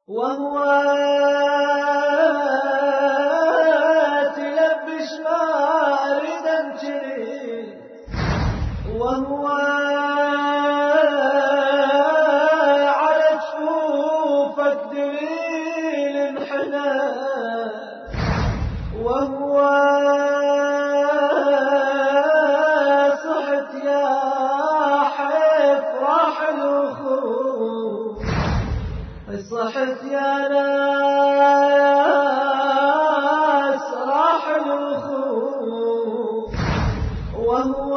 وهو تلبش ماردا جري وهو على جفوفك دليل انحنى وهو صحت يا حيف راح الوخوف صحت يا ناس راح الوخوف وهو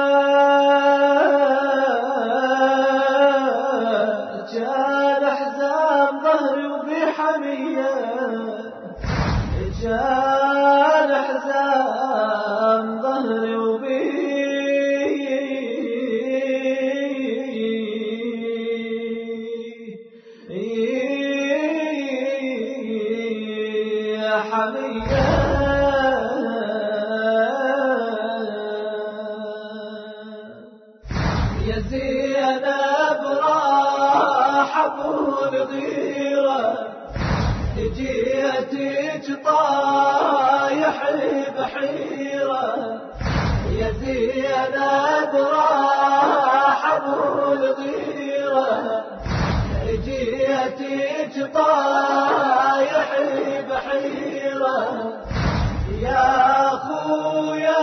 جال حزام ظهري وبحمية جال حزام ظهري حمية يا زينب راح ابو الغيرة جيتك طايح بحيرة يا زينب راح ابو الغيرة جيتك طايح بحيرة يا خويا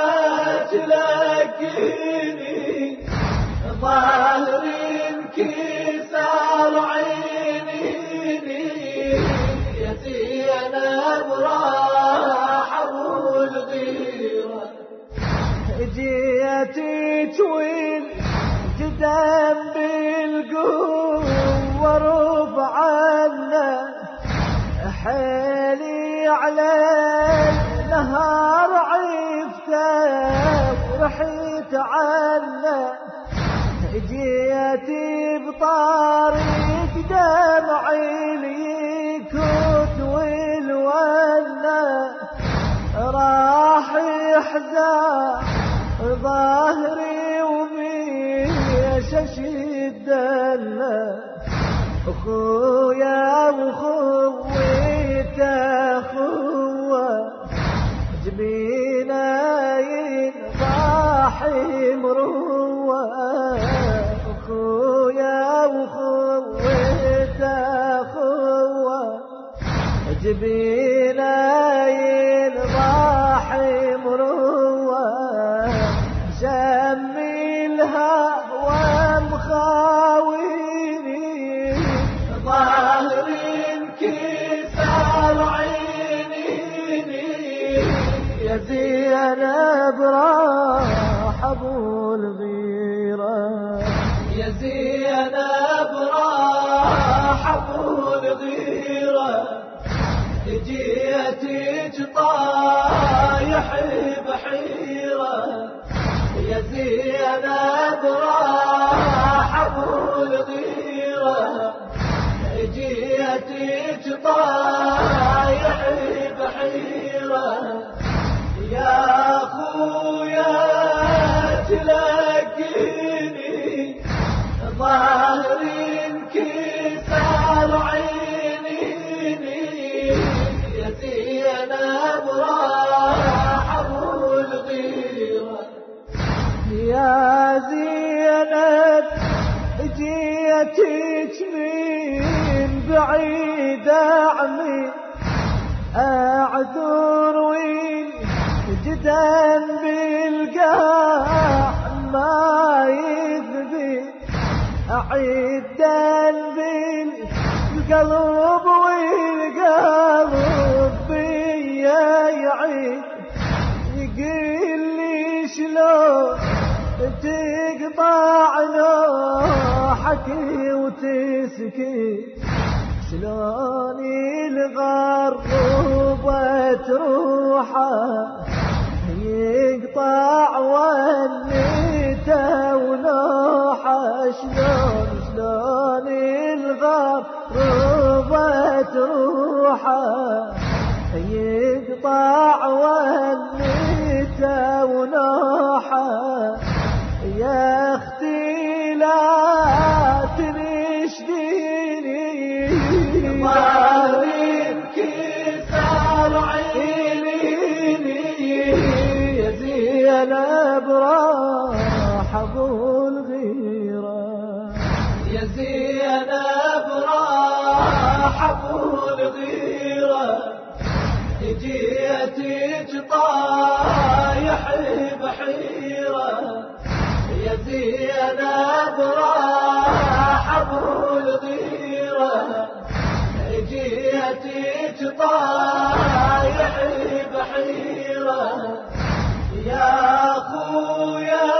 تلاقيني ظهري انكسر عينيني يا زينب راح ابو الغيرة جيتك وين قدام بالقوة رفعنا حالي على النهار عفته ورحيت عنا جيتي بطارق دمعي ليكوت والونا راح يحزن ظهري وميش شدنا اخويا وخويت اخوه جبينا ينضاحي مروه اخويا وخويت اخوه جبينا ينضاحي مروه شمي الهوى مخاويني ظهري انكسر عينيني يا زينب راح ابو الغيرة يا زينب راح ابو الغيرة جيتك طايح بحيرة يا زينب راح ابو الغيرة جيتك طايح بحيرة يا خويا تلاقيني ظهري انكسر عينيني يا زينب راح ابو الغيرة يا زينب جيتك من بعيد عمي اعذر وين جدا بالقاع ما يثبت اعيدا بالقلب والقلب بيا يعيد يقول لي شلون تقطع نوحك وتسكت شلون الغربة روحه يقطع ونيته ونوحه شلون الغربة روحه يقطع ونيته ونوحه يا اختي لا تنشديني ظهري انكسر عيني يا زينب راح ابو الغيرة يا زينب راح ابو الغيرة جيتك طايح بحيرة يا زينب راح ابو الغيرة جيتك طايح بحيرة يا خويا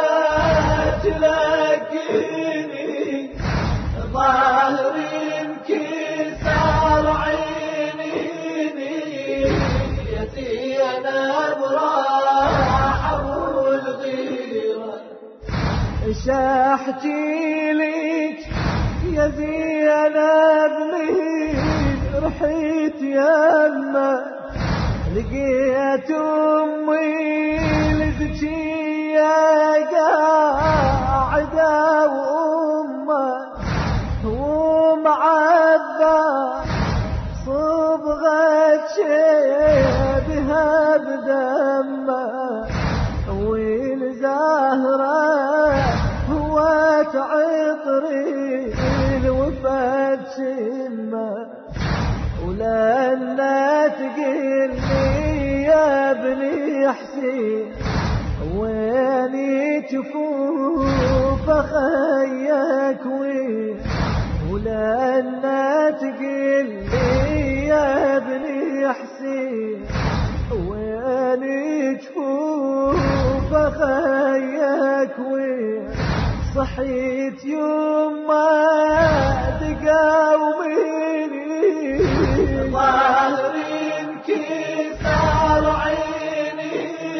تلقيني ظهري انكسر عيني يا زينب راح ابو الغيرة شاحتي لك يا زينب من رحيت يما لقيت امي لزكية قاعدة وامه ومعبى صبغة شيبها بدمه والزهرة هو عطري الوفاة شمه ولما تقلني يا ابني حسين ويني تشوف خيك وين ولما تقلني يا ابني حسين ويني تشوف خيك وين صحيت يما تقاوميني ظهري انكسر عيني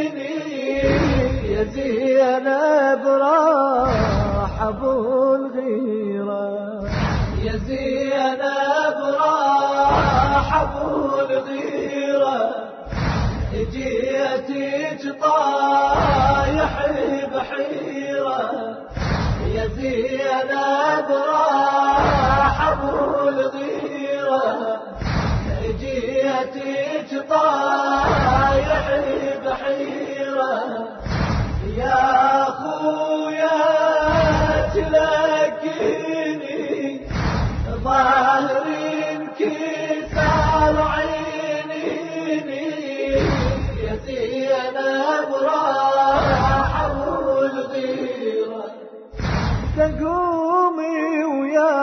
يا زينب راح ابو الغيرة يا زينب راح ابو الغيرة جيتك طايح بحيرة يا زينب راح ابو الغيرة جيتك طايح بحيرة يا خويا تلقيني ظهري انكسر عيني يا زينب راح ابو الغيرة تقومي ويا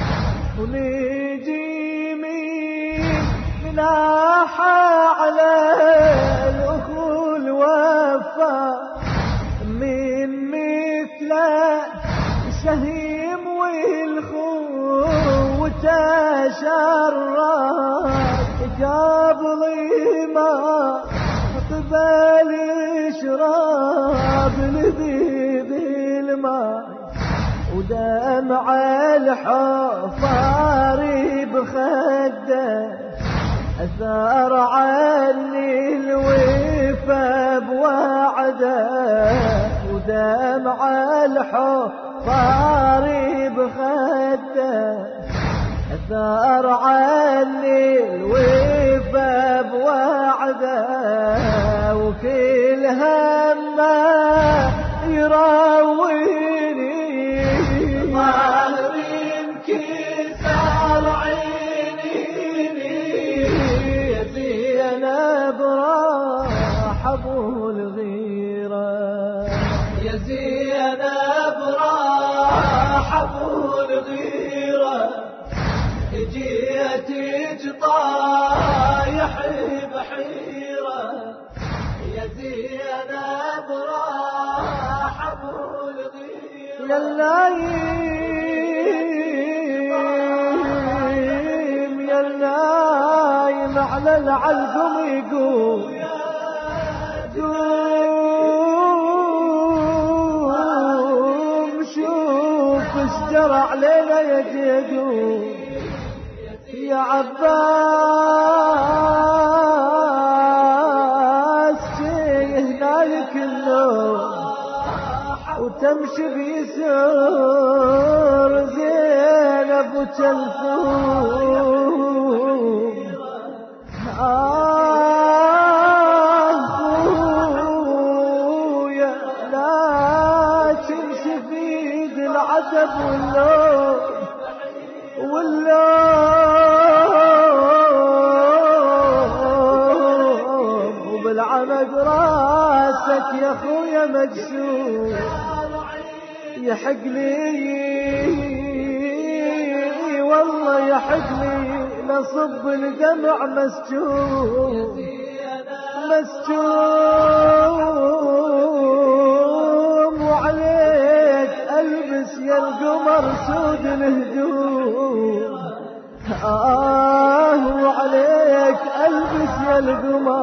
ونيجي من ناحى على الاخو الوفا من مثله شهيم والخو تشرف قبل ما قبل شراب لذيذ الماء ودمع الحفار بخده أثار عني الوفا بوعده ودمع الحفار بخده أثار عني الوفا بوعده وكل همه يراويني ظهري انكسر عيني يا زينب راح ابو الغيرة يا زينب راح ابو الغيرة جيتك طايح بحيرة يا زينب راح ابو الغيرة يا اللايم يا اللايم على العلقم يقول قوم شوف اشجر علينا يا جدو يا عباس هنالك اللون وتمشي بيسر زينب وتلفون خويا لا تمشي في ايد العتب واللوم وبالعمد راسك يا خويا مجسوم يحق لي والله يحق لي لصب الدمع مسجون وعليك البس يا القمر سود الهدوم وعليك البس يا القمر